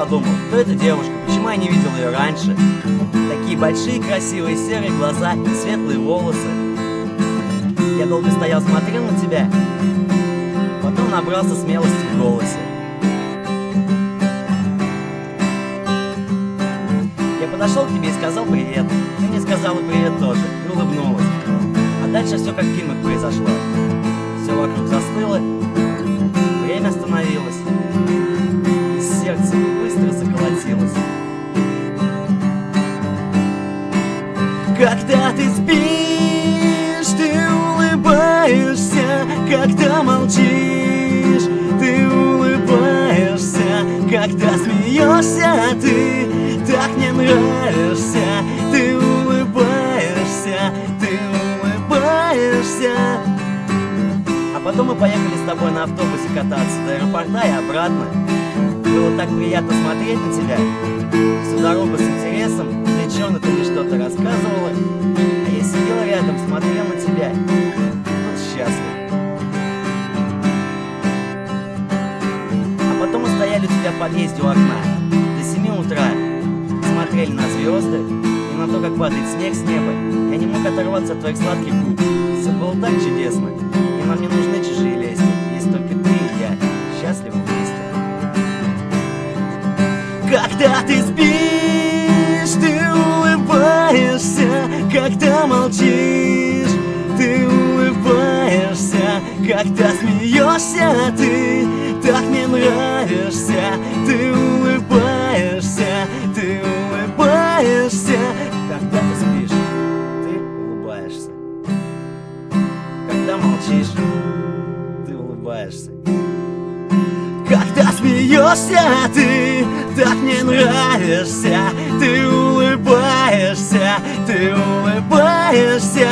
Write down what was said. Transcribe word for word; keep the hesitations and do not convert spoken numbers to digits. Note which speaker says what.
Speaker 1: подумал, кто эта девушка, почему я не видел ее раньше? Такие большие, красивые, серые глаза и светлые волосы. Я долго стоял, смотрел на тебя, потом набрался смелости в голосе. Я подошел к тебе и сказал привет. Ты мне сказала привет тоже и улыбнулась. А дальше все как в фильмах произошло. Все вокруг застыло, время остановилось, и сердце быстро заколотилось. Когда ты спишь, ты улыбаешься. Когда молчишь, ты улыбаешься. Когда смеешься, ты так мне нравишься. Ты улыбаешься, ты улыбаешься. А потом мы поехали с тобой на автобусе кататься до аэропорта и обратно. Было так приятно смотреть на тебя. Всю дорогу с интересом, увлеченно ты мне что-то рассказывала, а я сидела рядом, смотрел на тебя. Вот счастлив. А потом мы стояли у тебя в подъезде у окна до семи утра, смотрели на звезды и на то, как падает снег с неба. Я не мог оторваться от твоих сладких губ. Все было так чудесно. И нам не нужны чужие лести. Есть только ты и я, счастливы вместе. Когда ты спишь, ты улыбаешься. Когда молчишь, ты улыбаешься. Когда смеешься, ты так мне нравишься. Ты улыбаешься, ты улыбаешься. Когда ты спишь, ты улыбаешься. Когда молчишь, ты улыбаешься. Когда смеешься, ты так мне нравишься. Ты улыбаешься, ты улыбаешься.